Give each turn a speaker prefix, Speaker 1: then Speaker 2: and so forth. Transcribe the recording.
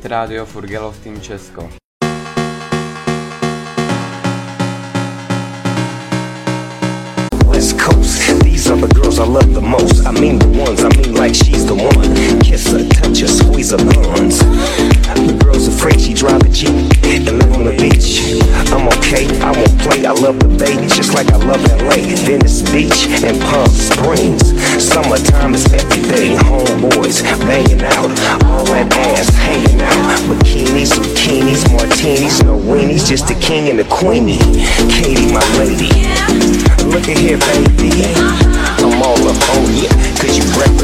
Speaker 1: Hit Radio Furgelov Team Česko.
Speaker 2: West Coast, these are the girls I love the most. I mean the ones, I mean like she's the one. Kiss her, touch her, squeeze her buns. The girl's afraid she drive a Jeep and live on the beach. I'm okay, I won't play, I love the baby just like I love LA, Venice Beach and Palm Springs. Summertime is every day, homeboys banging out, all that ass hanging out. Bikinis, zucchinis, martinis, no weenies, just the king and the queenie. Katie, my lady, look at here, baby, I'm all up on you, cause you breakfast